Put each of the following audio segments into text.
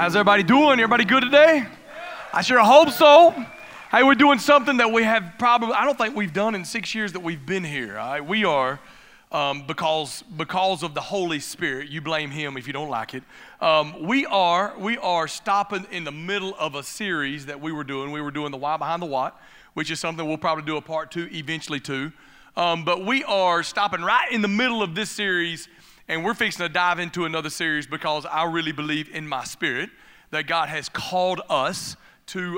How's everybody doing? Everybody good today? I sure hope so. Hey, we're doing something that we have probably, I don't think we've done in 6 years that we've been here. All right? We are, because of the Holy Spirit, you blame him if you don't like it. We are stopping in the middle of a series that we were doing. We were doing the Why Behind the What, which is something we'll probably do a part 2 eventually too. But we are stopping right in the middle of this series, and we're fixing to dive into another series because I really believe in my spirit that God has called us to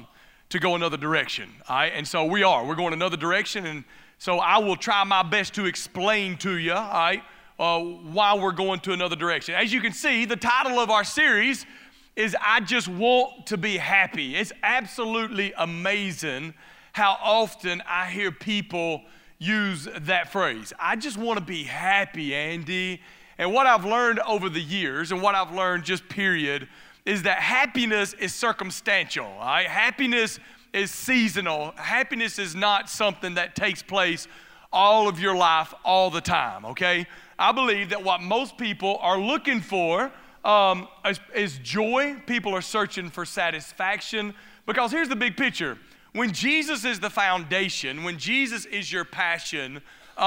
go another direction. All right? And so we're going another direction, and so I will try my best to explain to you, all right, why we're going to another direction. As you can see, the title of our series is I Just Want to Be Happy. It's absolutely amazing how often I hear people use that phrase. I just want to be happy, Andy. And what I've learned over the years, and what I've learned just period, is that happiness is circumstantial. All right? Happiness is seasonal. Happiness is not something that takes place all of your life all the time, okay? I believe that what most people are looking for is joy. People are searching for satisfaction, because here's the big picture. When Jesus is the foundation, when Jesus is your passion,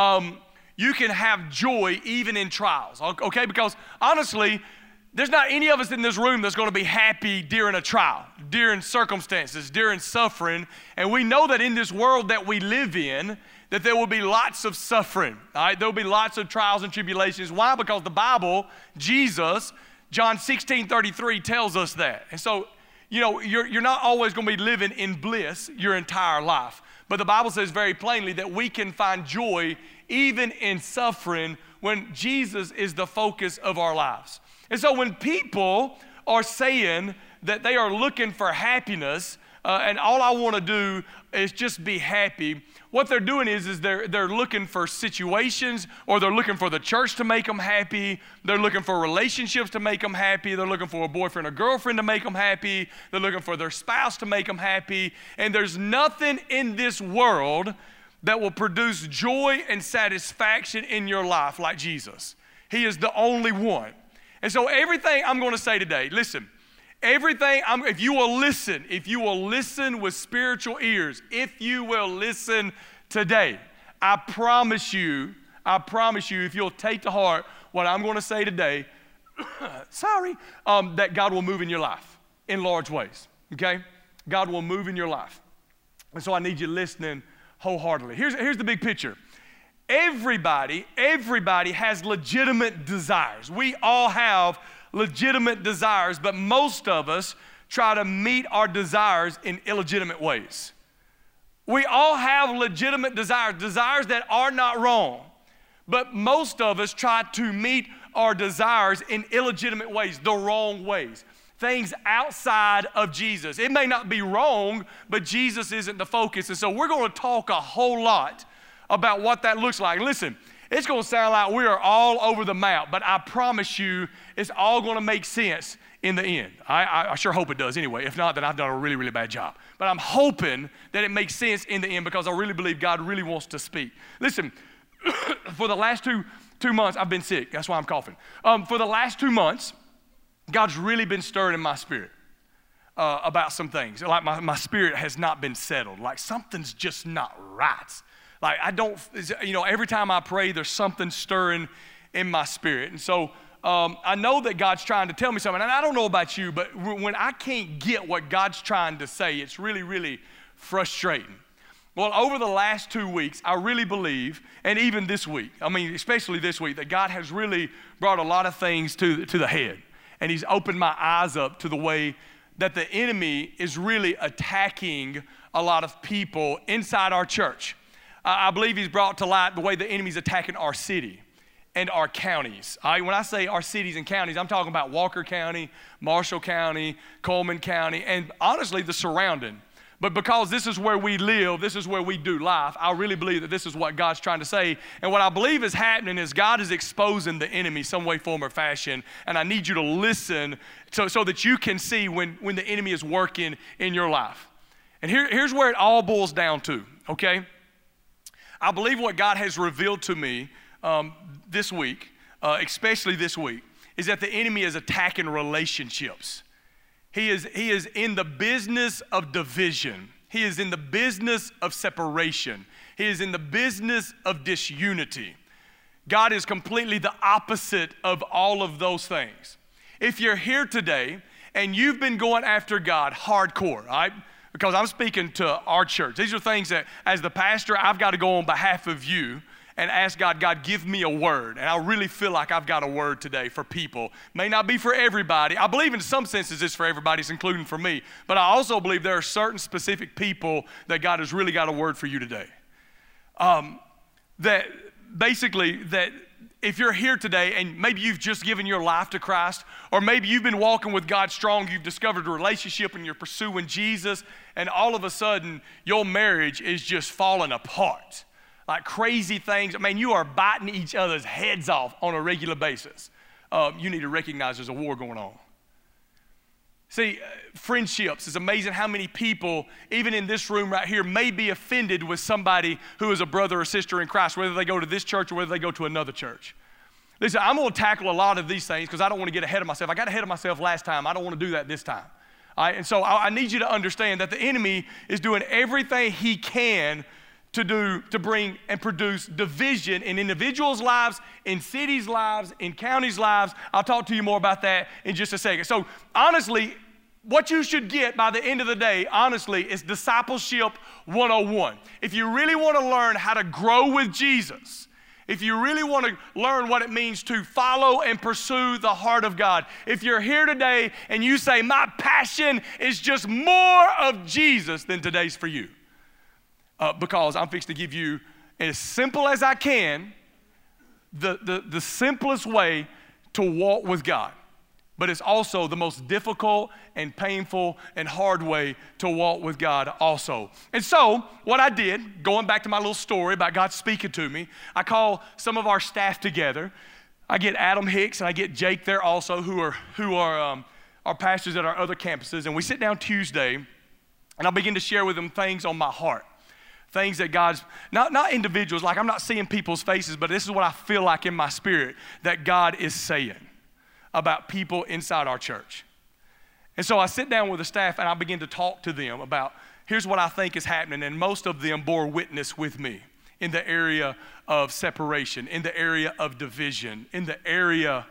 you can have joy even in trials, okay? Because honestly, there's not any of us in this room that's going to be happy during a trial, during circumstances, during suffering. And we know that in this world that we live in, that there will be lots of suffering, all right? There will be lots of trials and tribulations. Why? Because the Bible, Jesus, John 16:33 tells us that. And so, you know, you're not always going to be living in bliss your entire life. But the Bible says very plainly that we can find joy even in suffering when Jesus is the focus of our lives. And so when people are saying that they are looking for happiness, and all I want to do is just be happy, what they're doing is they're looking for situations, or they're looking for the church to make them happy. They're looking for relationships to make them happy. They're looking for a boyfriend or girlfriend to make them happy. They're looking for their spouse to make them happy. And there's nothing in this world that will produce joy and satisfaction in your life like Jesus. He is the only one. And so everything I'm going to say today, listen, if you will listen with spiritual ears, if you will listen today, I promise you, if you'll take to heart what I'm going to say today, that God will move in your life in large ways, okay? God will move in your life. And so I need you listening wholeheartedly. Here's the big picture. Everybody has legitimate desires. We all have legitimate desires, but most of us try to meet our desires in illegitimate ways. We all have legitimate desires that are not wrong, but most of us try to meet our desires in illegitimate ways, the wrong ways, things outside of Jesus. It may not be wrong, but Jesus isn't the focus. And so we're going to talk a whole lot about what that looks like. Listen, it's going to sound like we are all over the map, but I promise you it's all going to make sense in the end. I sure hope it does anyway. If not, then I've done a really, really bad job. But I'm hoping that it makes sense in the end, because I really believe God really wants to speak. Listen, for the last two months, I've been sick. That's why I'm coughing. For the last 2 months, God's really been stirring in my spirit about some things. Like my spirit has not been settled. Like something's just not right. Like every time I pray, there's something stirring in my spirit. And so I know that God's trying to tell me something. And I don't know about you, but when I can't get what God's trying to say, it's really, really frustrating. Well, over the last 2 weeks, I really believe, and even this week, especially this week, that God has really brought a lot of things to the head. And he's opened my eyes up to the way that the enemy is really attacking a lot of people inside our church. I believe he's brought to light the way the enemy's attacking our city and our counties. When I say our cities and counties, I'm talking about Walker County, Marshall County, Coleman County, and honestly the surrounding. But because this is where we live, this is where we do life, I really believe that this is what God's trying to say. And what I believe is happening is God is exposing the enemy some way, form, or fashion. And I need you to listen so that you can see when the enemy is working in your life. And here's where it all boils down to, okay? I believe what God has revealed to me this week, especially this week, is that the enemy is attacking relationships He is in the business of division. He is in the business of separation. He is in the business of disunity. God is completely the opposite of all of those things. If you're here today and you've been going after God hardcore, all right? Because I'm speaking to our church. These are things that, as the pastor, I've got to go on behalf of you and ask God, God, give me a word. And I really feel like I've got a word today for people. May not be for everybody. I believe in some senses it's for everybody, it's including for me. But I also believe there are certain specific people that God has really got a word for you today. That if you're here today and maybe you've just given your life to Christ, or maybe you've been walking with God strong, you've discovered a relationship and you're pursuing Jesus, and all of a sudden your marriage is just falling apart. Like crazy things. I mean, you are biting each other's heads off on a regular basis. You need to recognize there's a war going on. See, friendships, it's amazing how many people, even in this room right here, may be offended with somebody who is a brother or sister in Christ, whether they go to this church or whether they go to another church. Listen, I'm going to tackle a lot of these things because I don't want to get ahead of myself. I got ahead of myself last time. I don't want to do that this time. All right? And so I need you to understand that the enemy is doing everything he can to bring and produce division in individuals' lives, in cities' lives, in counties' lives. I'll talk to you more about that in just a second. So honestly, what you should get by the end of the day, honestly, is Discipleship 101. If you really want to learn how to grow with Jesus, if you really want to learn what it means to follow and pursue the heart of God, if you're here today and you say, my passion is just more of Jesus, then today's for you. Because I'm fixing to give you, as simple as I can, the simplest way to walk with God. But it's also the most difficult and painful and hard way to walk with God also. And so what I did, going back to my little story about God speaking to me, I call some of our staff together. I get Adam Hicks and I get Jake there also, who are our pastors at our other campuses. And we sit down Tuesday and I'll begin to share with them things on my heart. Things that God's, not individuals, like I'm not seeing people's faces, but this is what I feel like in my spirit that God is saying about people inside our church. And so I sit down with the staff and I begin to talk to them about, here's what I think is happening, and most of them bore witness with me in the area of separation, in the area of division, in the area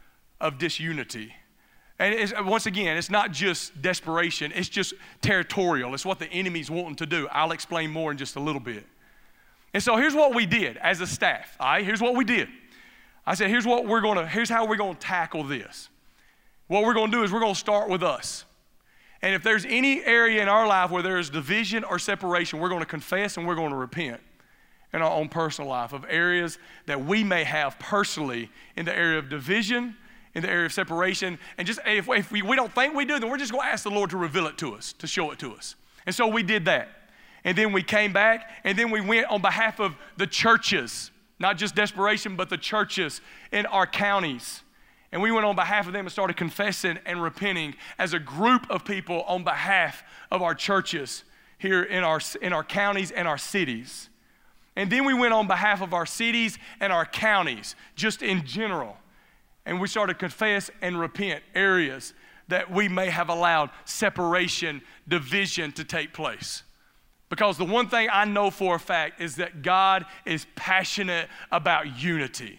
of disunity. And once again, it's not just desperation, it's just territorial. It's what the enemy's wanting to do. I'll explain more in just a little bit. And so here's what we did as a staff, all right? Here's what we did. I said, here's how we're gonna tackle this. What we're gonna do is we're gonna start with us. And if there's any area in our life where there is division or separation, we're gonna confess and we're gonna repent in our own personal life of areas that we may have personally in the area of division, in the area of separation, and just if we don't think we do, then we're just going to ask the Lord to reveal it to us, to show it to us. And so we did that. And then we came back, and then we went on behalf of the churches, not just desperation, but the churches in our counties. And we went on behalf of them and started confessing and repenting as a group of people on behalf of our churches here in our counties and our cities. And then we went on behalf of our cities and our counties, just in general. And we started to confess and repent areas that we may have allowed separation, division to take place. Because the one thing I know for a fact is that God is passionate about unity.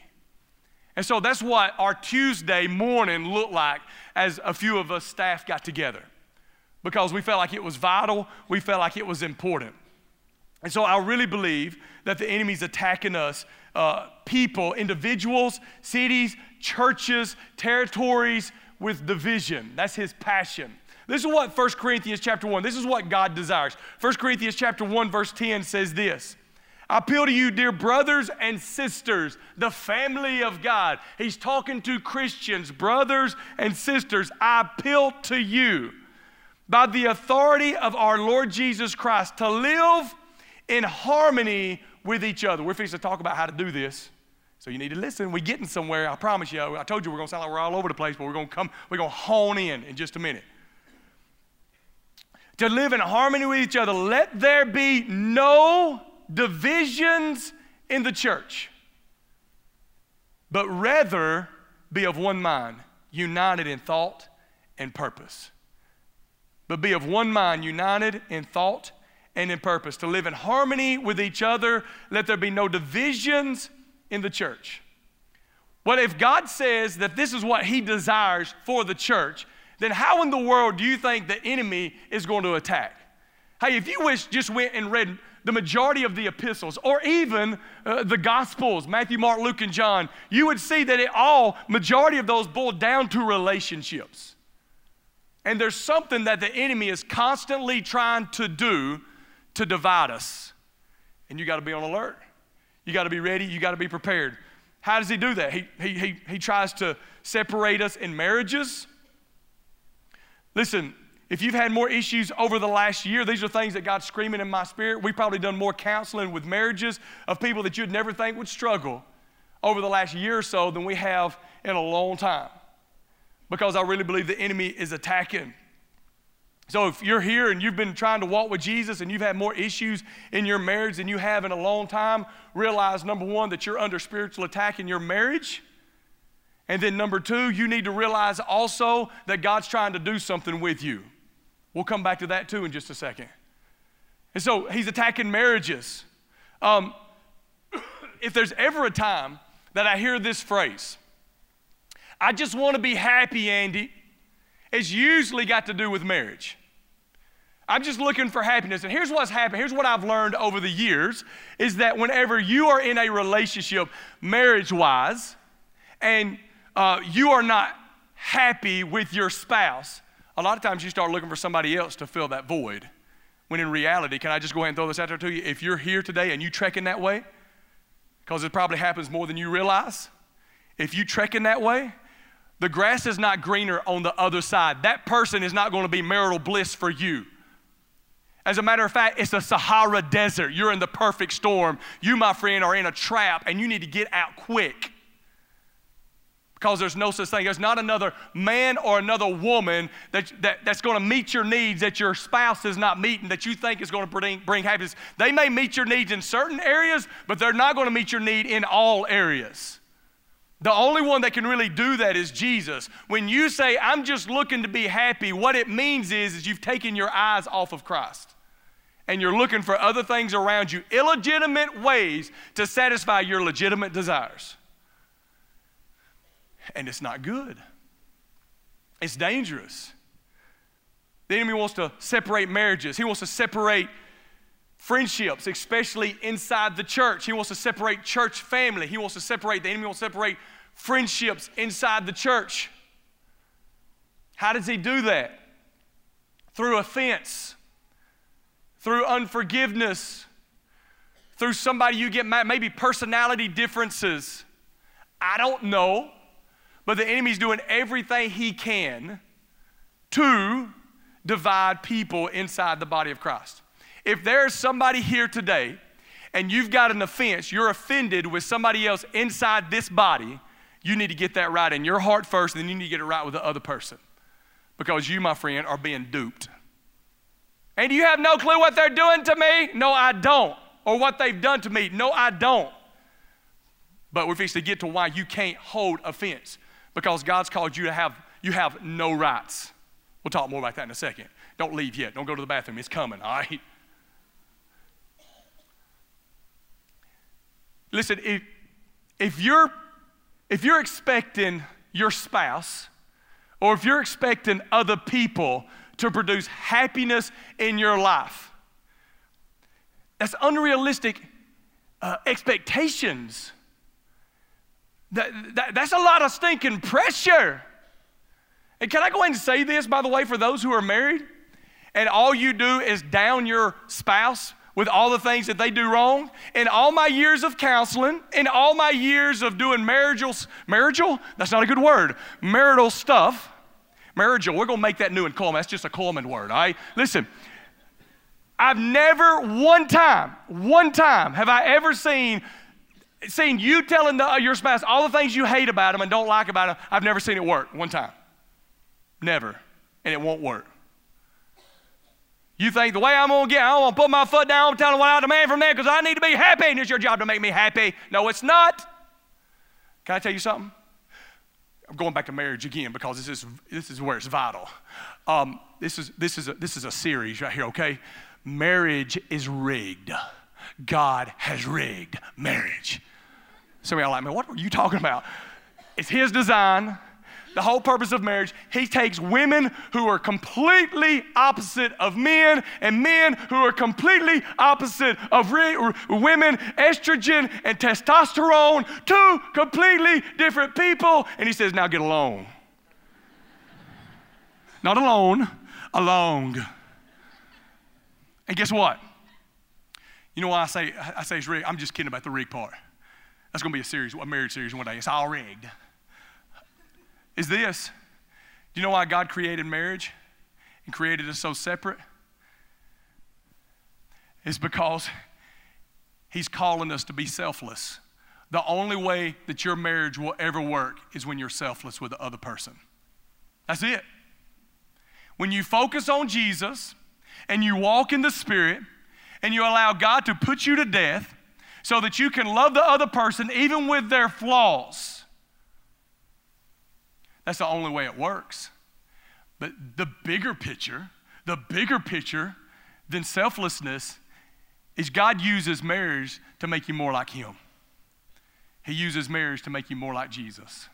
And so that's what our Tuesday morning looked like as a few of us staff got together. Because we felt like it was vital, we felt like it was important. And so I really believe that the enemy's attacking us, people, individuals, cities, churches, territories with division. That's his passion. This is what 1 Corinthians chapter 1, this is what God desires. 1 Corinthians chapter 1 verse 10 says this: I appeal to you, dear brothers and sisters, the family of God. He's talking to Christians, brothers and sisters. I appeal to you by the authority of our Lord Jesus Christ to live in harmony with each other. We're fixing to talk about how to do this. So you need to listen. We're getting somewhere, I promise you. I told you we're going to sound like we're all over the place, but we're going to hone in just a minute. To live in harmony with each other, let there be no divisions in the church, but rather be of one mind, united in thought and purpose. but be of one mind, united in thought and in purpose, to live in harmony with each other. Let there be no divisions in the church. Well, if God says that this is what he desires for the church, then how in the world do you think the enemy is going to attack? Hey, if you just went and read the majority of the epistles, or even the Gospels, Matthew, Mark, Luke, and John, you would see that majority of those boil down to relationships. And there's something that the enemy is constantly trying to do to divide us. And you got to be on alert. You got to be ready. You got to be prepared. How does he do that? He tries to separate us in marriages. Listen, if you've had more issues over the last year, these are things that God's screaming in my spirit. We've probably done more counseling with marriages of people that you'd never think would struggle over the last year or so than we have in a long time. Because I really believe the enemy is attacking. So if you're here and you've been trying to walk with Jesus and you've had more issues in your marriage than you have in a long time, realize, number one, that you're under spiritual attack in your marriage. And then number two, you need to realize also that God's trying to do something with you. We'll come back to that too in just a second. And so he's attacking marriages. If there's ever a time that I hear this phrase, I just want to be happy, Andy, it's usually got to do with marriage. I'm just looking for happiness. And here's what's happened. Here's what I've learned over the years is that whenever you are in a relationship marriage-wise and you are not happy with your spouse, a lot of times you start looking for somebody else to fill that void. When in reality, can I just go ahead and throw this out there to you? If you're here today and you trekking that way, because it probably happens more than you realize, if you trekking that way, the grass is not greener on the other side. That person is not going to be marital bliss for you. As a matter of fact, it's a Sahara desert. You're in the perfect storm. You, my friend, are in a trap, and you need to get out quick. Because there's no such thing. There's not another man or another woman that's going to meet your needs that your spouse is not meeting, that you think is going to bring happiness. They may meet your needs in certain areas, but they're not going to meet your need in all areas. The only one that can really do that is Jesus. When you say, I'm just looking to be happy, what it means is you've taken your eyes off of Christ. And you're looking for other things around you, illegitimate ways to satisfy your legitimate desires. And it's not good. It's dangerous. The enemy wants to separate marriages. He wants to separate friendships, especially inside the church. He wants to separate church family. The enemy wants to separate friendships inside the church. How does he do that? Through offense, through unforgiveness, through somebody you get mad, maybe personality differences. I don't know. But the enemy's doing everything he can to divide people inside the body of Christ. If there's somebody here today and you've got an offense, you're offended with somebody else inside this body, you need to get that right in your heart first, and then you need to get it right with the other person. Because you, my friend, are being duped. And you have no clue what they're doing to me? No, I don't. Or what they've done to me? No, I don't. But we're fixing to get to why you can't hold offense. Because God's called you to have no rights. We'll talk more about that in a second. Don't leave yet. Don't go to the bathroom. It's coming, all right? Listen, if you're expecting your spouse or if you're expecting other people to produce happiness in your life, that's unrealistic expectations. That's a lot of stinking pressure. And can I go ahead and say this, by the way, for those who are married, and all you do is down your spouse with all the things that they do wrong? In all my years of counseling, in all my years of doing marital? That's not a good word. Marital stuff. Marital, we're going to make that new in Coleman. That's just a Coleman word, all right? Listen, I've never one time have I ever seen you telling your spouse all the things you hate about them and don't like about them. I've never seen it work one time. Never. And it won't work. You think the way I'm going to put my foot down, I'm telling them what I demand from them because I need to be happy, and it's your job to make me happy. No, it's not. Can I tell you something? I'm going back to marriage again because this is where it's vital. This is a series right here, okay? Marriage is rigged. God has rigged marriage. Some of y'all are like, man, what are you talking about? It's his design. The whole purpose of marriage, he takes women who are completely opposite of men and men who are completely opposite of women, estrogen and testosterone, two completely different people, and he says, now get along. Not alone, along. And guess what? You know why I say it's rigged? I'm just kidding about the rig part. That's going to be a marriage series one day. It's all rigged. Is this. Do you know why God created marriage and created us so separate? It's because he's calling us to be selfless. The only way that your marriage will ever work is when you're selfless with the other person. That's it. When you focus on Jesus and you walk in the Spirit and you allow God to put you to death so that you can love the other person even with their flaws. That's the only way it works. But the bigger picture than selflessness is God uses marriage to make you more like him. He uses marriage to make you more like Jesus.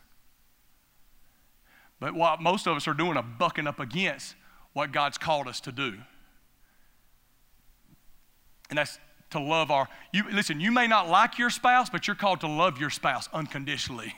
But what most of us are doing are bucking up against what God's called us to do. And that's to love listen, you may not like your spouse, but you're called to love your spouse unconditionally.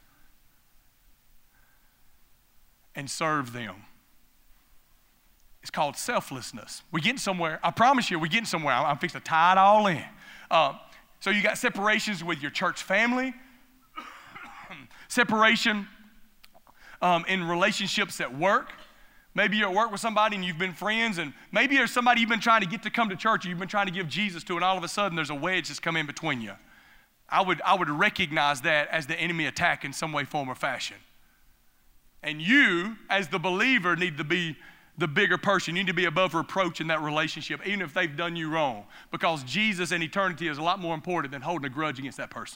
And serve them. It's called selflessness. We're getting somewhere. I promise you, we're getting somewhere. I'm fixing to tie it all in. So you got separations with your church family, separation in relationships at work. Maybe you're at work with somebody and you've been friends, and maybe there's somebody you've been trying to get to come to church, or you've been trying to give Jesus to, and all of a sudden there's a wedge that's come in between you. I would recognize that as the enemy attack in some way, form, or fashion. And you, as the believer, need to be the bigger person. You need to be above reproach in that relationship, even if they've done you wrong, because Jesus and eternity is a lot more important than holding a grudge against that person.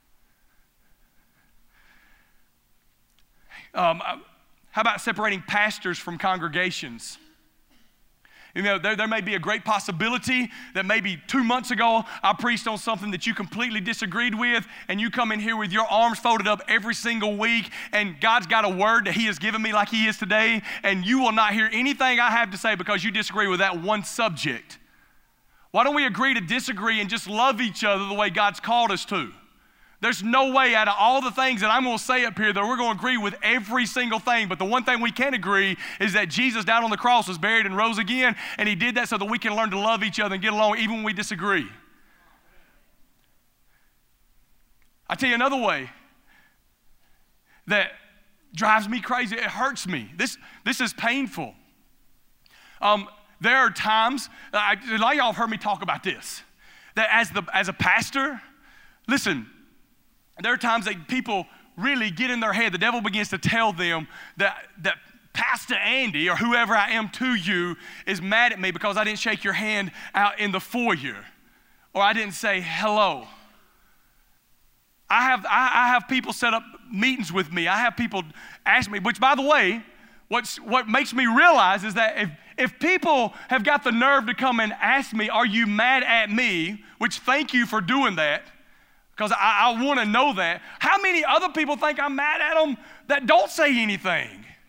How about separating pastors from congregations? You know, there may be a great possibility that maybe 2 months ago I preached on something that you completely disagreed with, and you come in here with your arms folded up every single week, and God's got a word that he has given me like he is today, and you will not hear anything I have to say because you disagree with that one subject. Why don't we agree to disagree and just love each other the way God's called us to? There's no way out of all the things that I'm going to say up here that we're going to agree with every single thing. But the one thing we can agree is that Jesus down on the cross was buried and rose again. And he did that so that we can learn to love each other and get along even when we disagree. I tell you another way that drives me crazy. It hurts me. This is painful. There are times, a lot of y'all have heard me talk about this, that as a pastor, listen, there are times that people really get in their head. The devil begins to tell them that Pastor Andy or whoever I am to you is mad at me because I didn't shake your hand out in the foyer, or I didn't say hello. I have people set up meetings with me. I have people ask me, which by the way, what makes me realize is that if people have got the nerve to come and ask me, are you mad at me? Which thank you for doing that. Because I want to know that. How many other people think I'm mad at them that don't say anything?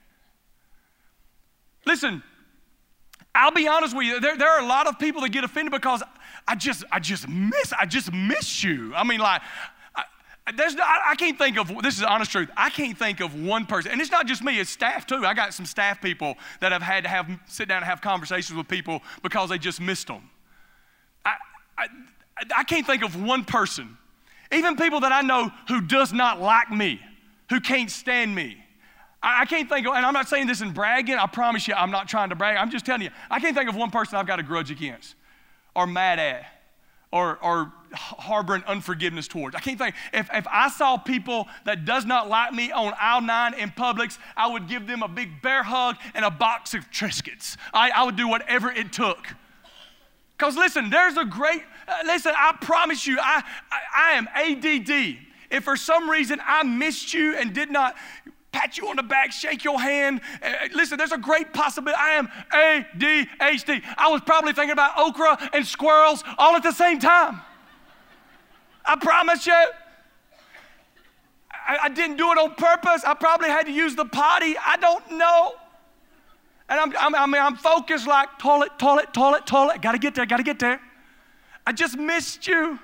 Listen, I'll be honest with you. There are a lot of people that get offended because I just miss you. I mean, like, I can't think of, this is the honest truth, I can't think of one person, and it's not just me, it's staff too. I got some staff people that have had to sit down and have conversations with people because they just missed them. I can't think of one person. Even people that I know who does not like me, who can't stand me. I can't think of, and I'm not saying this in bragging, I promise you I'm not trying to brag, I'm just telling you, I can't think of one person I've got a grudge against, or mad at, or harboring unforgiveness towards. I can't think, if I saw people that does not like me on aisle 9 in Publix, I would give them a big bear hug and a box of Triscuits. I would do whatever it took. Because listen, there's a great, I promise you, I am ADD. If for some reason I missed you and did not pat you on the back, shake your hand. Listen, there's a great possibility. I am ADHD. I was probably thinking about okra and squirrels all at the same time. I promise you. I didn't do it on purpose. I probably had to use the potty. I don't know. And I'm focused like toilet. Gotta get there. I just missed you.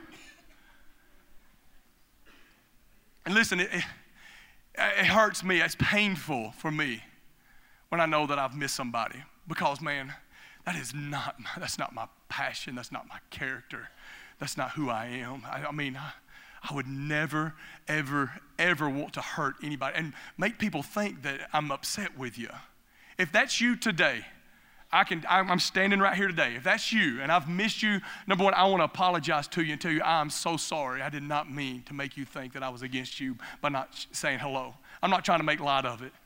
And listen, it hurts me. It's painful for me when I know that I've missed somebody. Because, man, that's not my passion. That's not my character. That's not who I am. I would never, ever, ever want to hurt anybody and make people think that I'm upset with you. If that's you today, I'm standing right here today. If that's you and I've missed you, number one, I want to apologize to you and tell you I'm so sorry. I did not mean to make you think that I was against you by not saying hello. I'm not trying to make light of it.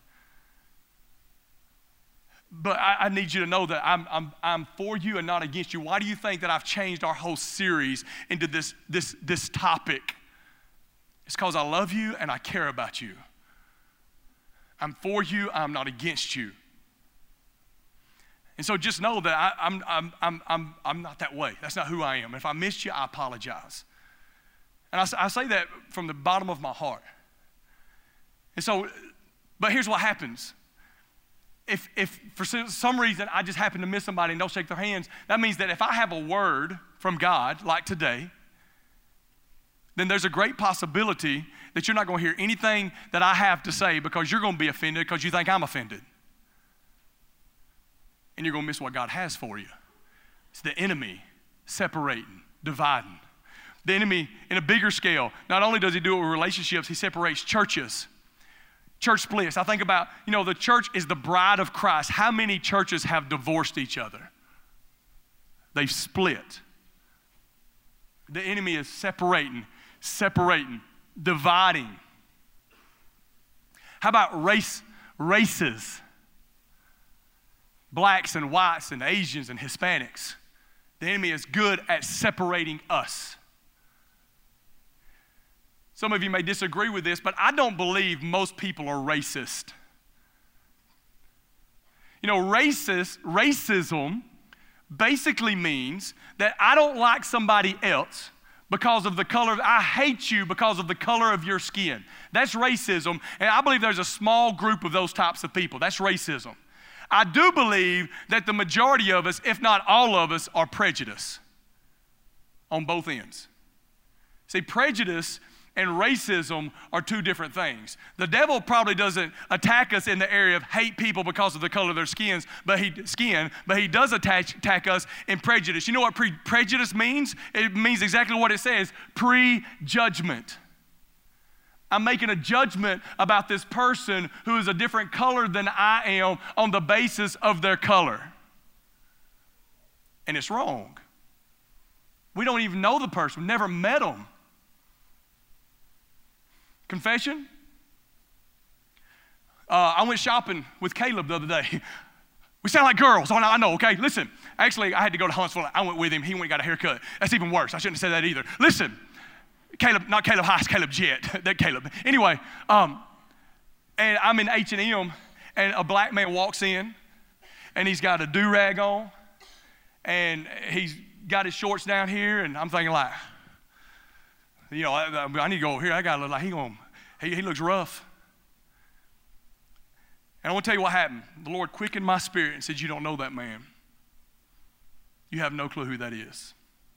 But I need you to know that I'm for you and not against you. Why do you think that I've changed our whole series into this topic? It's because I love you and I care about you. I'm for you, I'm not against you. And so just know that I'm not that way. That's not who I am. If I missed you, I apologize. And I say that from the bottom of my heart. And so, but here's what happens. If for some reason I just happen to miss somebody and don't shake their hands, that means that if I have a word from God, like today, then there's a great possibility that you're not going to hear anything that I have to say because you're going to be offended because you think I'm offended. And you're going to miss what God has for you. It's the enemy separating, dividing. The enemy, in a bigger scale, not only does he do it with relationships, he separates churches. Church splits. I think about, the church is the bride of Christ. How many churches have divorced each other? They've split. The enemy is separating, dividing. How about races? Blacks and whites and Asians and Hispanics. The enemy is good at separating us. Some of you may disagree with this, but I don't believe most people are racist. Racism basically means that I don't like somebody else because of the color. I hate you because of the color of your skin. That's racism, and I believe there's a small group of those types of people. That's racism. I do believe that the majority of us, if not all of us, are prejudiced on both ends. See, prejudice and racism are two different things. The devil probably doesn't attack us in the area of hate people because of the color of their skin, but he does attack us in prejudice. You know what prejudice means? It means exactly what it says, prejudgment. I'm making a judgment about this person who is a different color than I am on the basis of their color. And it's wrong. We don't even know the person. We've never met them. Confession? I went shopping with Caleb the other day. We sound like girls. Oh, I know, okay? Listen, actually, I had to go to Huntsville. I went with him. He went and got a haircut. That's even worse. I shouldn't have said that either. Listen. Caleb, not Caleb Heiss, Caleb Jett, that Caleb. Anyway, and I'm in H&M, and a black man walks in, and he's got a do-rag on, and he's got his shorts down here, and I'm thinking like, I need to go over here. I got to look like he looks rough. And I want to tell you what happened. The Lord quickened my spirit and said, you don't know that man. You have no clue who that is.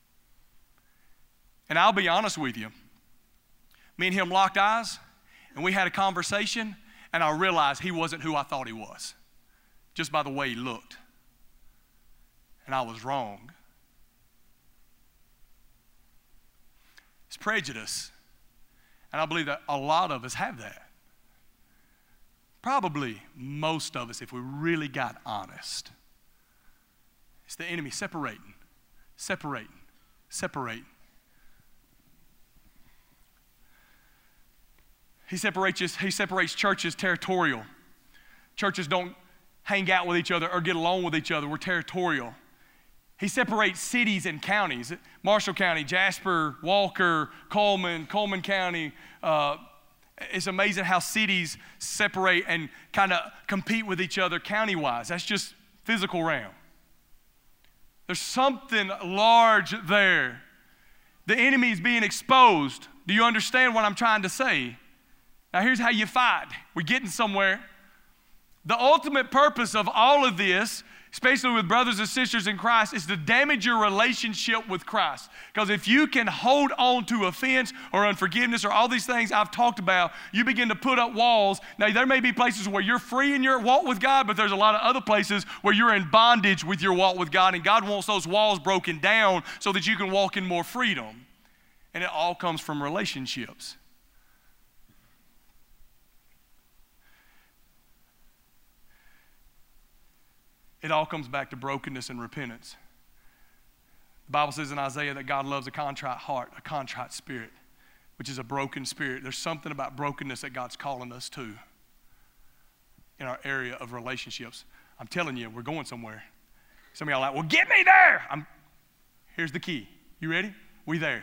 And I'll be honest with you. Me and him locked eyes, and we had a conversation, and I realized he wasn't who I thought he was, just by the way he looked. And I was wrong. It's prejudice. And I believe that a lot of us have that. Probably most of us, if we really got honest. It's the enemy separating. He separates churches territorial. Churches don't hang out with each other or get along with each other. We're territorial. He separates cities and counties. Marshall County, Jasper, Walker, Coleman County, It's amazing how cities separate and kind of compete with each other county-wise. That's just physical realm. There's something large there. The enemy is being exposed. Do you understand what I'm trying to say? Now here's how you fight. We're getting somewhere. The ultimate purpose of all of this, especially with brothers and sisters in Christ, is to damage your relationship with Christ. Because if you can hold on to offense or unforgiveness or all these things I've talked about, you begin to put up walls. Now, there may be places where you're free in your walk with God, but there's a lot of other places where you're in bondage with your walk with God, and God wants those walls broken down so that you can walk in more freedom. And it all comes from relationships. It all comes back to brokenness and repentance. The Bible says in Isaiah that God loves a contrite heart, a contrite spirit, which is a broken spirit. There's something about brokenness that God's calling us to in our area of relationships. I'm telling you, we're going somewhere. Some of y'all are like, well, get me there. Here's the key. You ready? We there.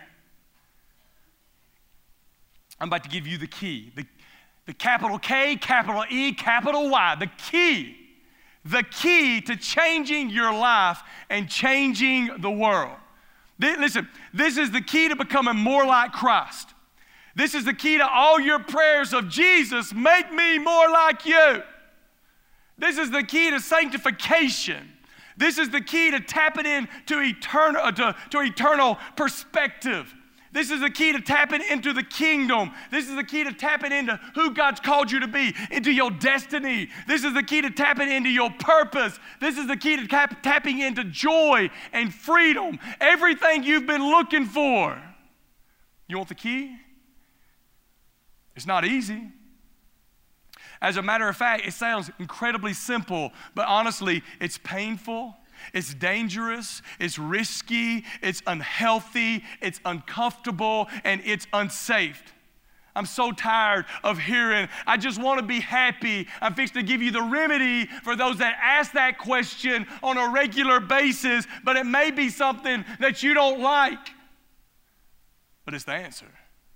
I'm about to give you the key. The capital K, capital E, capital Y. The key to changing your life and changing the world. Listen, this is the key to becoming more like Christ. This is the key to all your prayers of Jesus, make me more like you. This is the key to sanctification. This is the key to tapping into eternal perspective. This is the key to tapping into the kingdom. This is the key to tapping into who God's called you to be, into your destiny. This is the key to tapping into your purpose. This is the key to tapping into joy and freedom. Everything you've been looking for. You want the key? It's not easy. As a matter of fact, it sounds incredibly simple, but honestly, it's painful. It's dangerous, it's risky, it's unhealthy, it's uncomfortable, and it's unsafe. I'm so tired of hearing, I just want to be happy. I'm fixing to give you the remedy for those that ask that question on a regular basis, but it may be something that you don't like. But it's the answer.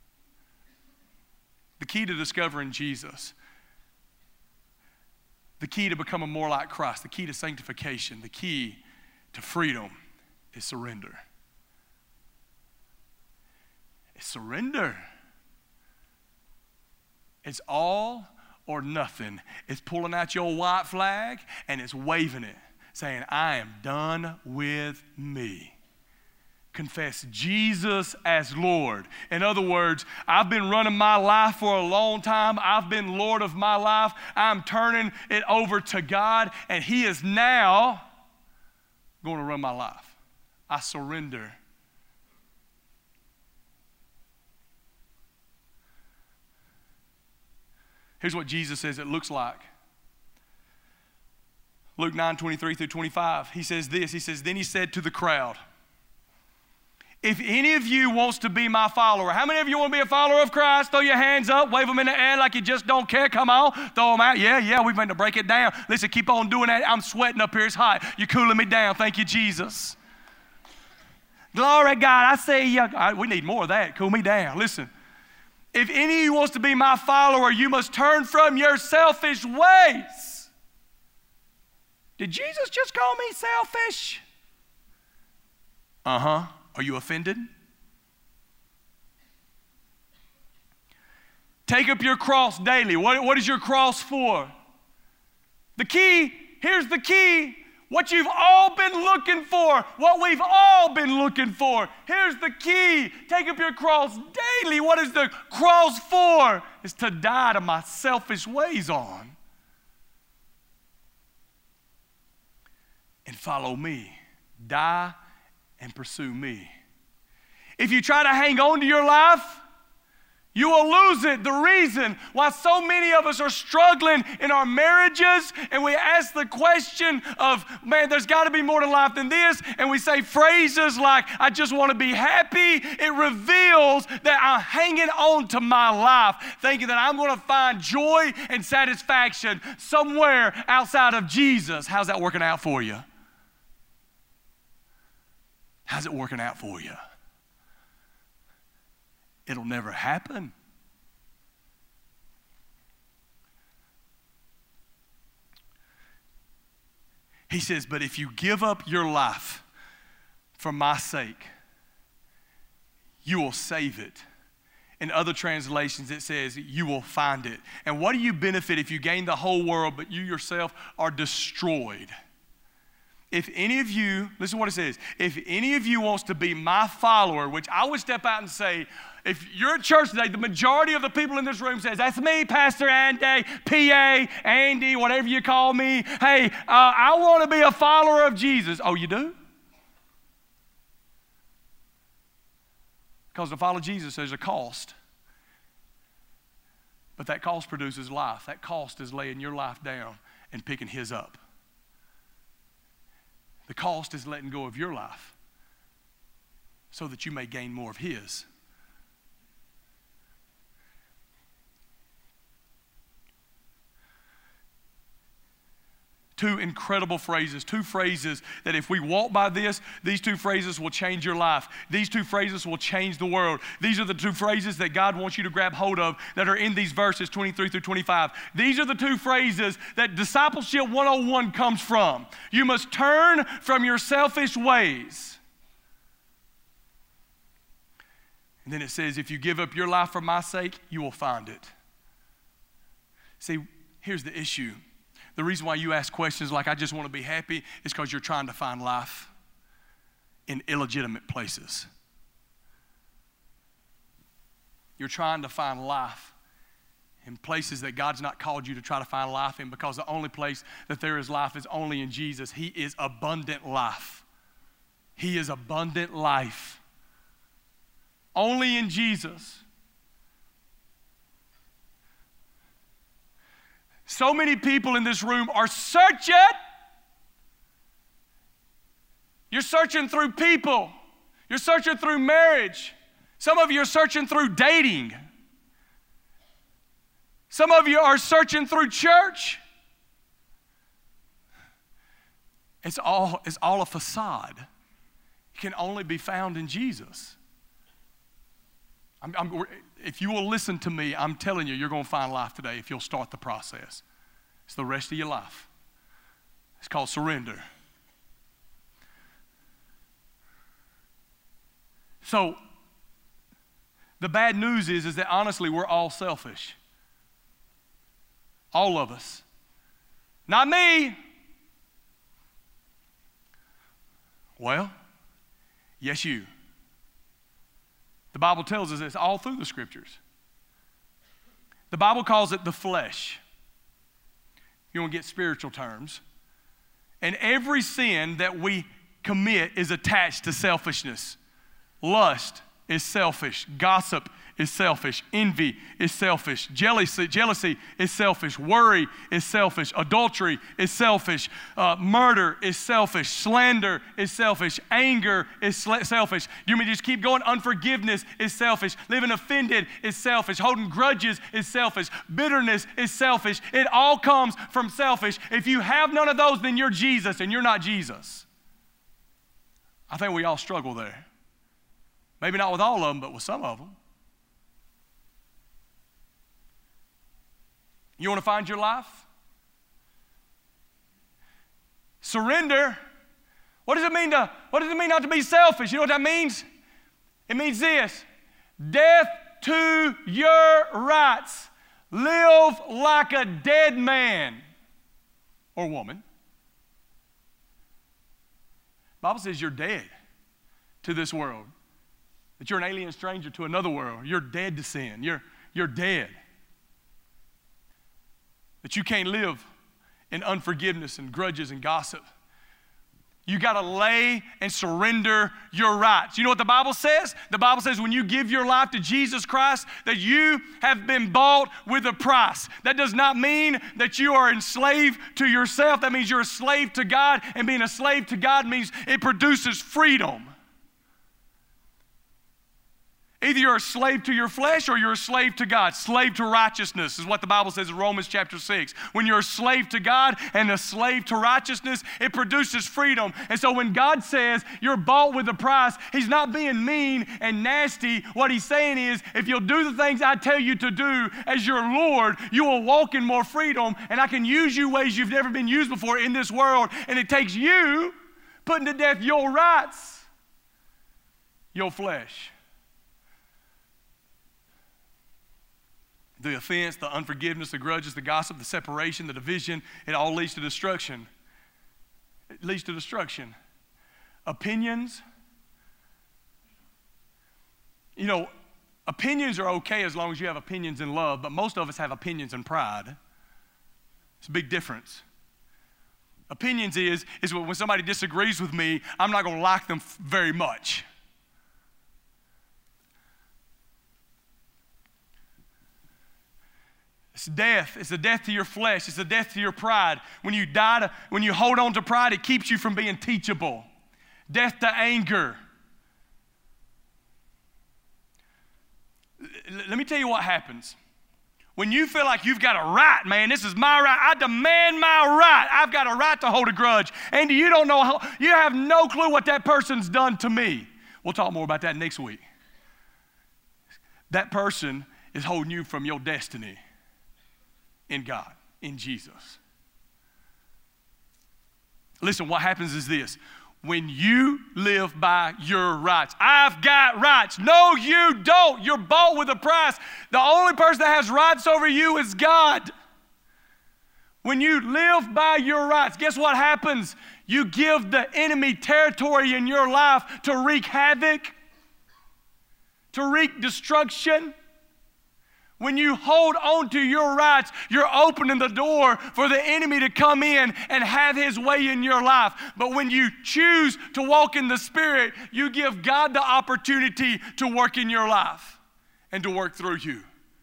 The key to discovering Jesus, the key to becoming more like Christ, the key to sanctification, the key to freedom is surrender. It's surrender. It's all or nothing. It's pulling out your white flag and it's waving it, saying, I am done with me. Confess Jesus as Lord. In other words, I've been running my life for a long time. I've been Lord of my life. I'm turning it over to God, and He is now going to run my life. I surrender. Here's what Jesus says it looks like. Luke 9:23 through 25. He says this. He says, then He said to the crowd, if any of you wants to be my follower, how many of you want to be a follower of Christ? Throw your hands up, wave them in the air like you just don't care. Come on, throw them out. Yeah, we're going to break it down. Listen, keep on doing that. I'm sweating up here. It's hot. You're cooling me down. Thank you, Jesus. Glory to God. I say, we need more of that. Cool me down. Listen, if any of you wants to be my follower, you must turn from your selfish ways. Did Jesus just call me selfish? Uh-huh. Are you offended? Take up your cross daily. What is your cross for? The key, here's the key. What you've all been looking for, what we've all been looking for. Here's the key. Take up your cross daily. What is the cross for? It's to die to my selfish ways on. And follow me. Die and pursue me. If you try to hang on to your life, you will lose it. The reason why so many of us are struggling in our marriages, and we ask the question of, man, there's got to be more to life than this, and we say phrases like, I just want to be happy, it reveals that I'm hanging on to my life, thinking that I'm going to find joy and satisfaction somewhere outside of Jesus. How's that working out for you? How's it working out for you? It'll never happen. He says, but if you give up your life for my sake, you will save it. In other translations, it says, you will find it. And what do you benefit if you gain the whole world, but you yourself are destroyed? If any of you, listen to what it says, if any of you wants to be my follower, which I would step out and say, if you're at church today, the majority of the people in this room says, that's me, Pastor Andy, PA, Andy, whatever you call me. Hey, I want to be a follower of Jesus. Oh, you do? Because to follow Jesus, there's a cost. But that cost produces life. That cost is laying your life down and picking his up. The cost is letting go of your life so that you may gain more of his. Two incredible phrases, two phrases that if we walk by this, these two phrases will change your life. These two phrases will change the world. These are the two phrases that God wants you to grab hold of that are in these verses 23 through 25. These are the two phrases that Discipleship 101 comes from. You must turn from your selfish ways. And then it says, if you give up your life for my sake, you will find it. See, here's the issue. The reason why you ask questions like, I just want to be happy, is because you're trying to find life in illegitimate places. You're trying to find life in places that God's not called you to try to find life in, because the only place that there is life is only in Jesus. He is abundant life. He is abundant life. Only in Jesus. So many people in this room are searching. You're searching through people. You're searching through marriage. Some of you are searching through dating. Some of you are searching through church. It's all a facade. It can only be found in Jesus. If you will listen to me, I'm telling you, you're going to find life today if you'll start the process. It's the rest of your life. It's called surrender. So, the bad news is that honestly, we're all selfish. All of us. Not me. Well, yes, you. The Bible tells us this all through the scriptures. The Bible calls it the flesh. You want to get spiritual terms. And every sin that we commit is attached to selfishness. Lust is selfish. Gossip is selfish. Envy is selfish. Jealousy is selfish. Worry is selfish. Adultery is selfish. Murder is selfish. Slander is selfish. Anger is selfish. You may just keep going. Unforgiveness is selfish. Living offended is selfish. Holding grudges is selfish. Bitterness is selfish. It all comes from selfish. If you have none of those, then you're Jesus, and you're not Jesus. I think we all struggle there. Maybe not with all of them, but with some of them. You want to find your life? Surrender. What does it mean not to be selfish? You know what that means? It means this: death to your rights. Live like a dead man or woman. The Bible says you're dead to this world. That you're an alien stranger to another world. You're dead to sin. You're dead. That you can't live in unforgiveness and grudges and gossip. You got to lay and surrender your rights. You know what the Bible says? The Bible says when you give your life to Jesus Christ, that you have been bought with a price. That does not mean that you are enslaved to yourself. That means you're a slave to God, and being a slave to God means it produces freedom. Either you're a slave to your flesh or you're a slave to God. Slave to righteousness is what the Bible says in Romans chapter 6. When you're a slave to God and a slave to righteousness, it produces freedom. And so when God says you're bought with a price, He's not being mean and nasty. What He's saying is, if you'll do the things I tell you to do as your Lord, you will walk in more freedom, and I can use you ways you've never been used before in this world. And it takes you putting to death your rights, your flesh. The offense, the unforgiveness, the grudges, the gossip, the separation, the division, it all leads to destruction. It leads to destruction. Opinions. You know, opinions are okay as long as you have opinions in love, but most of us have opinions in pride. It's a big difference. Opinions is when somebody disagrees with me, I'm not going to like them very much. It's death. It's a death to your flesh. It's a death to your pride. When you hold on to pride, it keeps you from being teachable. Death to anger. Let me tell you what happens. When you feel like you've got a right, man, this is my right. I demand my right. I've got a right to hold a grudge. Andy, you don't know how, you have no clue what that person's done to me. We'll talk more about that next week. That person is holding you from your destiny. In God, in Jesus. Listen, what happens is this. When you live by your rights, I've got rights. No, you don't. You're bought with a price. The only person that has rights over you is God. When you live by your rights, guess what happens? You give the enemy territory in your life to wreak havoc, to wreak destruction. When you hold on to your rights, you're opening the door for the enemy to come in and have his way in your life. But when you choose to walk in the Spirit, you give God the opportunity to work in your life and to work through you.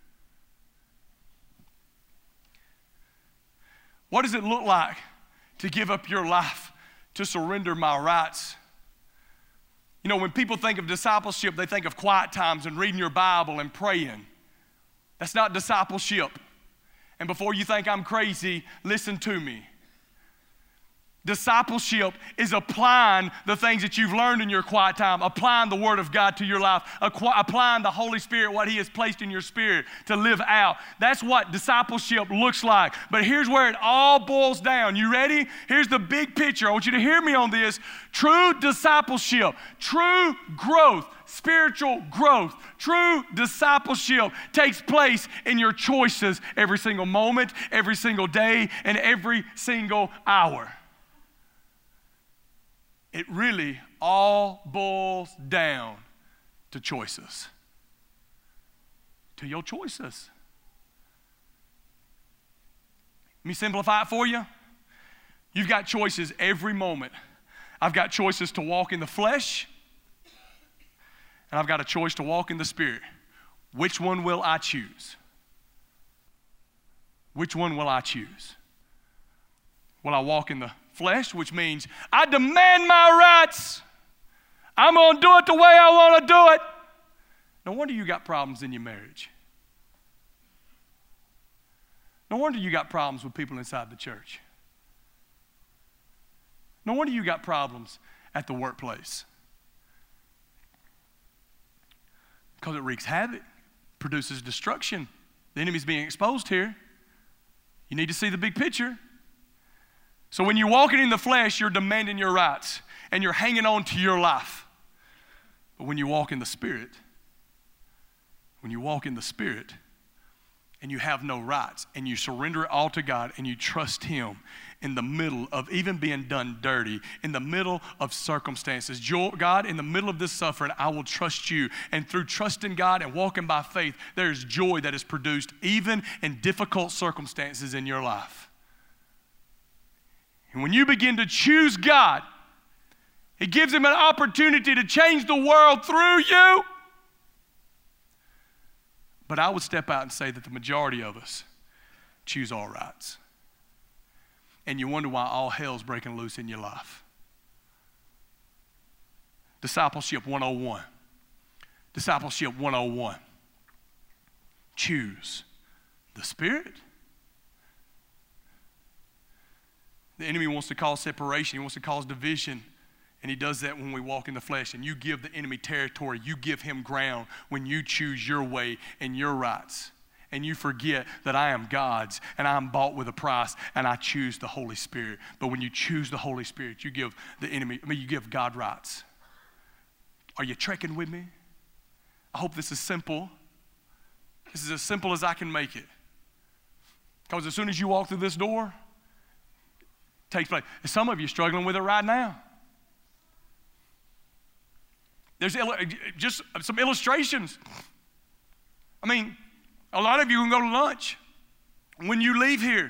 What does it look like to give up your life, to surrender my rights? You know, when people think of discipleship, they think of quiet times and reading your Bible and praying. That's not discipleship. And before you think I'm crazy, listen to me. Discipleship is applying the things that you've learned in your quiet time, applying the Word of God to your life, applying the Holy Spirit, what He has placed in your spirit to live out. That's what discipleship looks like. But here's where it all boils down. You ready? Here's the big picture. I want you to hear me on this. True discipleship, true growth, spiritual growth, true discipleship takes place in your choices every single moment, every single day, and every single hour. It really all boils down to choices. To your choices. Let me simplify it for you. You've got choices every moment. I've got choices to walk in the flesh, and I've got a choice to walk in the Spirit. Which one will I choose? Which one will I choose? Will I walk in the flesh, which means I demand my rights. I'm going to do it the way I want to do it. No wonder you got problems in your marriage. No wonder you got problems with people inside the church. No wonder you got problems at the workplace. Because it wreaks havoc, produces destruction. The enemy's being exposed here. You need to see the big picture. So when you're walking in the flesh, you're demanding your rights and you're hanging on to your life. But when you walk in the Spirit, and you have no rights and you surrender it all to God and you trust Him in the middle of even being done dirty, in the middle of circumstances. God, in the middle of this suffering, I will trust you. And through trusting God and walking by faith, there's joy that is produced even in difficult circumstances in your life. And when you begin to choose God, it gives Him an opportunity to change the world through you. But I would step out and say that the majority of us choose our rights. And you wonder why all hell's breaking loose in your life. Discipleship 101. Discipleship 101. Choose the Spirit. The enemy wants to cause separation. He wants to cause division. And he does that when we walk in the flesh. And you give the enemy territory. You give him ground when you choose your way and your rights. And you forget that I am God's and I'm bought with a price and I choose the Holy Spirit. But when you choose the Holy Spirit, you give the enemy, you give God rights. Are you trekking with me? I hope this is simple. This is as simple as I can make it. Because as soon as you walk through this door, it takes place. And some of you are struggling with it right now. There's just some illustrations. I mean, a lot of you can go to lunch. When you leave here,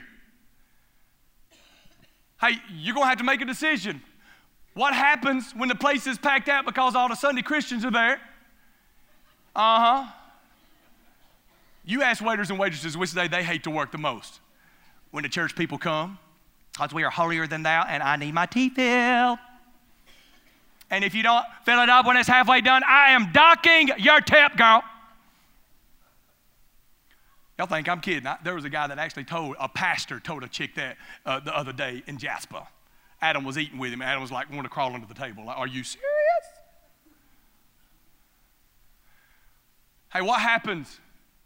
hey, you're going to have to make a decision. What happens when the place is packed out because all the Sunday Christians are there? You ask waiters and waitresses which day they hate to work the most. When the church people come, because we are holier than thou and I need my tea filled. And if you don't fill it up when it's halfway done, I am docking your tip, girl. Y'all think I'm kidding. There was a guy that actually a pastor told a chick that the other day in Jasper. Adam was eating with him. Adam was like wanting to crawl under the table. Like, are you serious? Hey, what happens?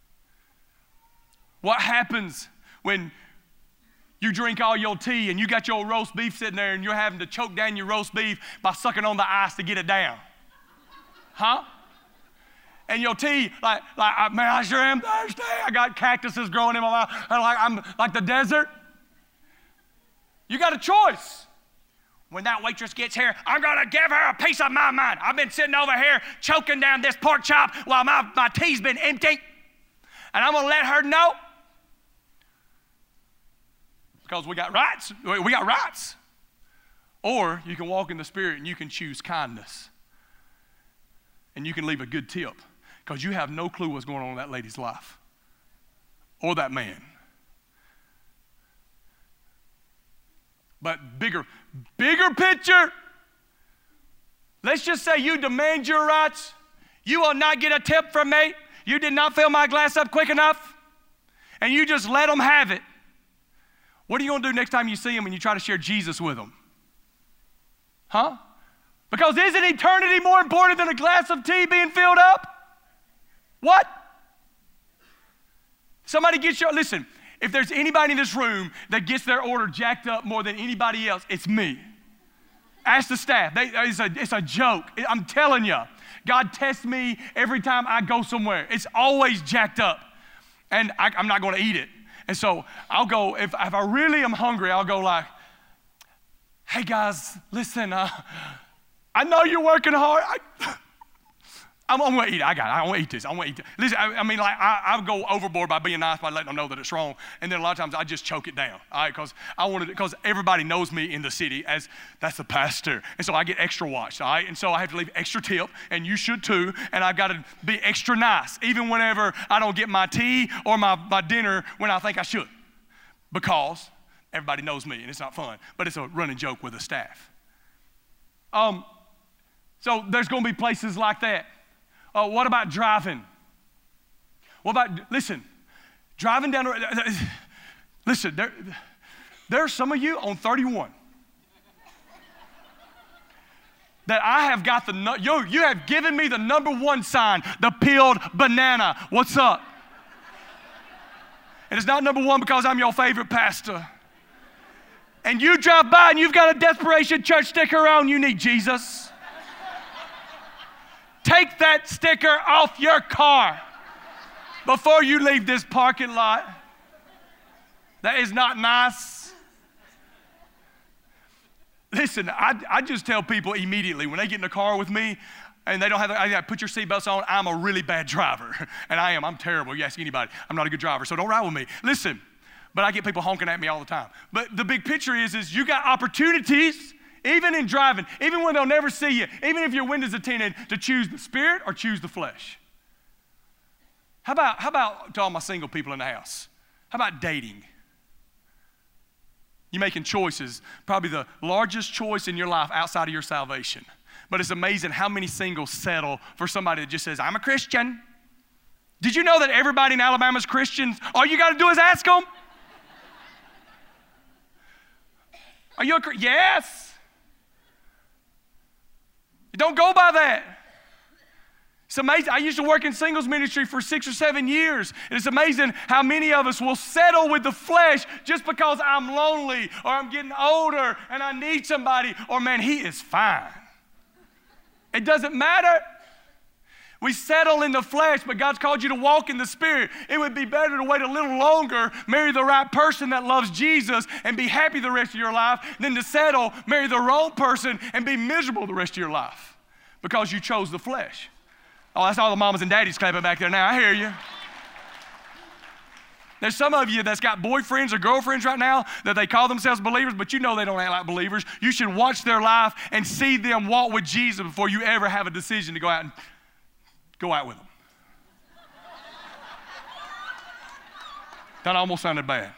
What happens when you drink all your tea and you got your roast beef sitting there and you're having to choke down your roast beef by sucking on the ice to get it down? Huh? And your tea, man, I sure am thirsty. I got cactuses growing in my mouth. I'm like the desert. You got a choice. When that waitress gets here, I'm going to give her a piece of my mind. I've been sitting over here choking down this pork chop while my tea's been empty. And I'm going to let her know. Because we got rights. We got rights. Or you can walk in the Spirit and you can choose kindness. And you can leave a good tip. Because you have no clue what's going on in that lady's life. Or that man. But bigger picture. Let's just say you demand your rights. You will not get a tip from me. You did not fill my glass up quick enough. And you just let them have it. What are you going to do next time you see them and you try to share Jesus with them? Huh? Because isn't eternity more important than a glass of tea being filled up? What? Somebody gets your, listen, if there's anybody in this room that gets their order jacked up more than anybody else, it's me. Ask the staff. It's a joke. I'm telling you. God tests me every time I go somewhere. It's always jacked up. And I'm not going to eat it. And so I'll go, if I really am hungry, I'll go like, hey guys, listen, I know you're working hard. I'm going to eat it. I want to eat this. I want to eat this. Listen, I'll go overboard by being nice by letting them know that it's wrong. And then a lot of times I just choke it down, all right? Because everybody knows me in the city as that's the pastor. And so I get extra watched, all right? And so I have to leave extra tip, and you should too. And I've got to be extra nice, even whenever I don't get my tea or my dinner when I think I should. Because everybody knows me, and it's not fun. But it's a running joke with the staff. So there's going to be places like that. What about driving? Listen, driving down the road. Listen, there are some of you on 31 that I have got you have given me the number one sign, the peeled banana. What's up? And it's not number one because I'm your favorite pastor. And you drive by and you've got a Desperation Church sticker on, you need Jesus. Take that sticker off your car before you leave this parking lot. That is not nice. Listen, I just tell people immediately when they get in the car with me and they don't have, I put your seatbelts on, I'm a really bad driver. And I am. I'm terrible. You ask anybody. I'm not a good driver, so don't ride with me. Listen, but I get people honking at me all the time. But the big picture is you got opportunities. Even in driving, even when they'll never see you, even if your windows are tinted, to choose the Spirit or choose the flesh. How about to all my single people in the house? How about dating? You're making choices, probably the largest choice in your life outside of your salvation. But it's amazing how many singles settle for somebody that just says, I'm a Christian. Did you know that everybody in Alabama is Christians? All you got to do is ask them. Are you a Christian? Yes. You don't go by that. It's amazing. I used to work in singles ministry for 6 or 7 years. And it's amazing how many of us will settle with the flesh just because I'm lonely or I'm getting older and I need somebody, or man, he is fine. It doesn't matter. We settle in the flesh, but God's called you to walk in the Spirit. It would be better to wait a little longer, marry the right person that loves Jesus, and be happy the rest of your life than to settle, marry the wrong person, and be miserable the rest of your life because you chose the flesh. Oh, that's all the mamas and daddies clapping back there now. I hear you. There's some of you that's got boyfriends or girlfriends right now that they call themselves believers, but you know they don't act like believers. You should watch their life and see them walk with Jesus before you ever have a decision to go out with them. That almost sounded bad.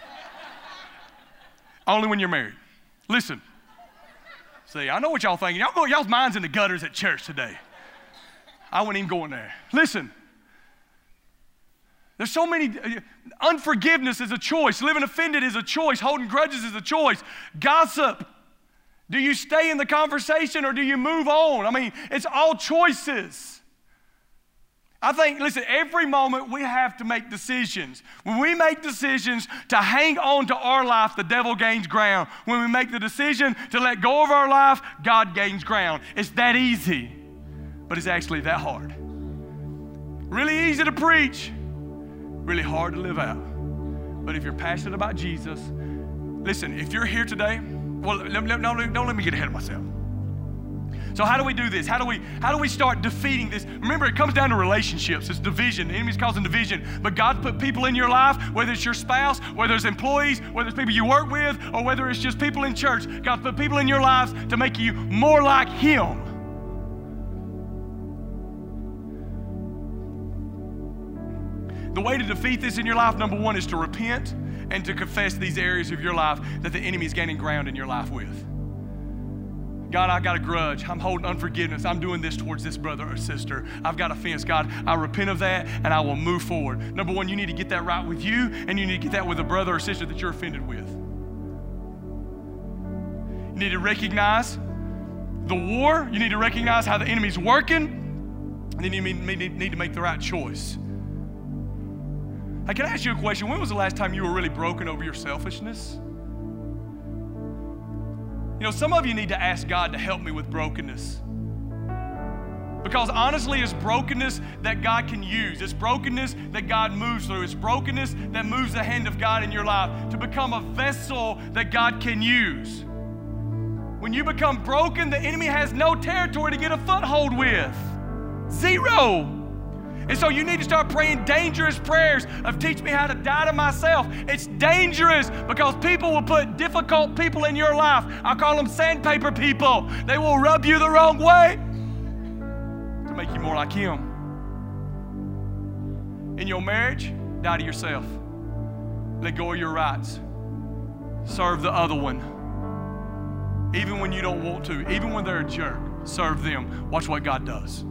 Only when you're married. Listen. See, I know what y'all thinking. Y'all's minds in the gutters at church today. I wouldn't even go in there. Listen. There's so many, unforgiveness is a choice. Living offended is a choice. Holding grudges is a choice. Gossip. Do you stay in the conversation or do you move on? I mean, it's all choices. I think, listen, every moment we have to make decisions. When we make decisions to hang on to our life, the devil gains ground. When we make the decision to let go of our life, God gains ground. It's that easy, but it's actually that hard. Really easy to preach. Really hard to live out. But if you're passionate about Jesus, listen, if you're here today, well, don't let me get ahead of myself. So how do we do this? How do we start defeating this? Remember, it comes down to relationships. It's division. The enemy's causing division. But God's put people in your life, whether it's your spouse, whether it's employees, whether it's people you work with, or whether it's just people in church. God's put people in your lives to make you more like Him. The way to defeat this in your life, number one, is to repent and to confess these areas of your life that the enemy is gaining ground in your life with. God, I got a grudge. I'm holding unforgiveness. I'm doing this towards this brother or sister. I've got offense. God, I repent of that and I will move forward. Number one, you need to get that right with you, and you need to get that with a brother or sister that you're offended with. You need to recognize the war. You need to recognize how the enemy's working. And then you need to make the right choice. Hey, can I ask you a question? When was the last time you were really broken over your selfishness? You know, some of you need to ask God to help me with brokenness. Because honestly, it's brokenness that God can use. It's brokenness that God moves through. It's brokenness that moves the hand of God in your life to become a vessel that God can use. When you become broken, the enemy has no territory to get a foothold with. Zero. And so you need to start praying dangerous prayers of teach me how to die to myself. It's dangerous because people will put difficult people in your life. I call them sandpaper people. They will rub you the wrong way to make you more like Him. In your marriage, die to yourself. Let go of your rights. Serve the other one. Even when you don't want to, even when they're a jerk, serve them. Watch what God does.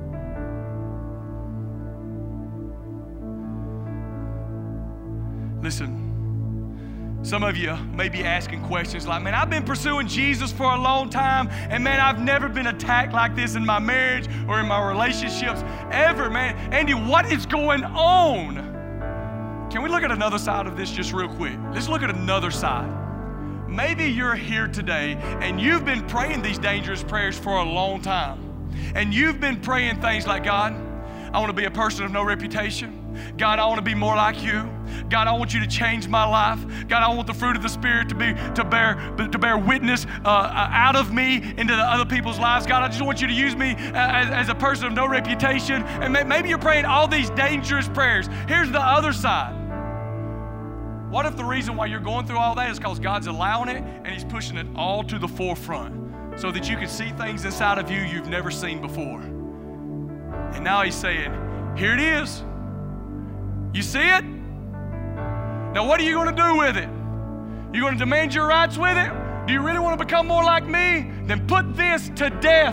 Listen, some of you may be asking questions like, man, I've been pursuing Jesus for a long time, and man, I've never been attacked like this in my marriage or in my relationships ever, man. Andy, what is going on? Can we look at another side of this just real quick? Let's look at another side. Maybe you're here today and you've been praying these dangerous prayers for a long time. And you've been praying things like, God, I want to be a person of no reputation. God, I want to be more like you. God, I want you to change my life. God, I want the fruit of the Spirit to bear witness out of me into the other people's lives. God, I just want you to use me as a person of no reputation. And maybe you're praying all these dangerous prayers. Here's the other side. What if the reason why you're going through all that is because God's allowing it and He's pushing it all to the forefront so that you can see things inside of you you've never seen before? And now He's saying, here it is. You see it? Now what are you going to do with it? You going to demand your rights with it? Do you really want to become more like me? Then put this to death.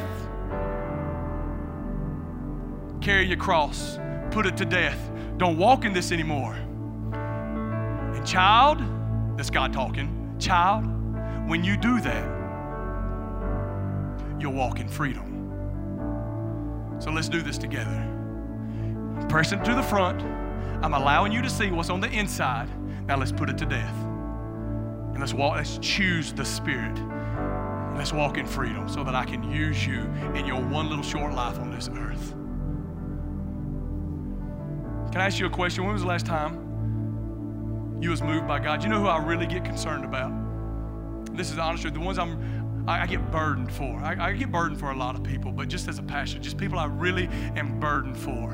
Carry your cross. Put it to death. Don't walk in this anymore. And child, that's God talking, child, when you do that, you'll walk in freedom. So let's do this together. Press it to the front. I'm allowing you to see what's on the inside. Now let's put it to death. And let's walk, let's choose the Spirit. And let's walk in freedom so that I can use you in your one little short life on this earth. Can I ask you a question? When was the last time you was moved by God? You know who I really get concerned about? This is the honest truth. The ones I get burdened for. I get burdened for a lot of people, but just as a pastor, just people I really am burdened for.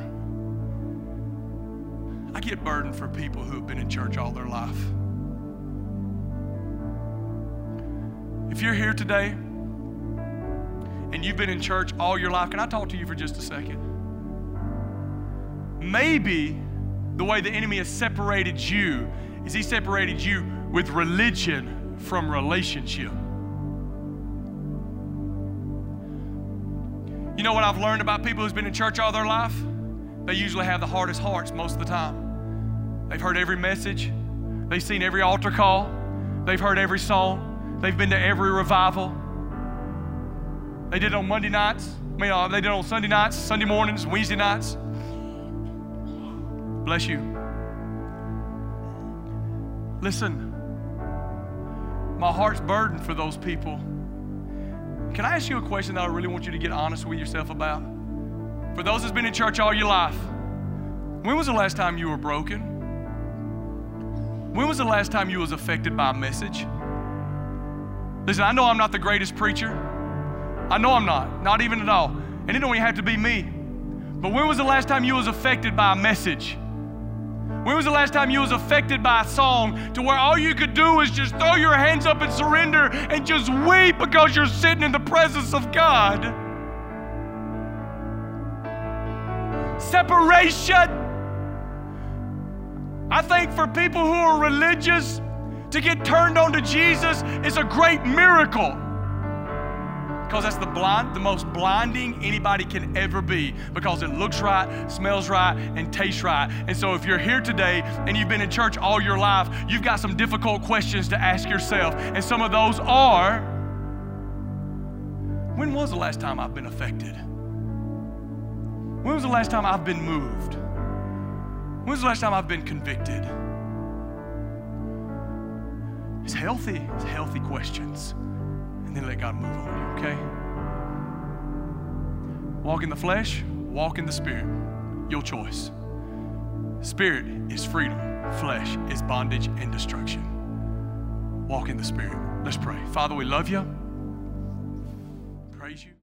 I get burdened for people who have been in church all their life. If you're here today and you've been in church all your life, can I talk to you for just a second? Maybe the way the enemy has separated you is he separated you with religion from relationship. You know what I've learned about people who's been in church all their life? They usually have the hardest hearts most of the time. They've heard every message. They've seen every altar call. They've heard every song. They've been to every revival. They did it on Monday nights. They did it on Sunday nights, Sunday mornings, Wednesday nights. Bless you. Listen, my heart's burdened for those people. Can I ask you a question that I really want you to get honest with yourself about? For those that's been in church all your life, when was the last time you were broken? When was the last time you was affected by a message? Listen, I know I'm not the greatest preacher. I know I'm not even at all. And it don't even have to be me. But when was the last time you was affected by a message? When was the last time you was affected by a song to where all you could do is just throw your hands up and surrender and just weep because you're sitting in the presence of God? Separation. I think for people who are religious, to get turned on to Jesus is a great miracle. Because that's the most blinding anybody can ever be, because it looks right, smells right, and tastes right. And so if you're here today and you've been in church all your life, you've got some difficult questions to ask yourself. And some of those are, when was the last time I've been affected? When was the last time I've been moved? When was the last time I've been convicted? It's healthy questions. And then let God move on you, okay? Walk in the flesh, walk in the Spirit. Your choice. Spirit is freedom. Flesh is bondage and destruction. Walk in the Spirit. Let's pray. Father, we love you. Praise you.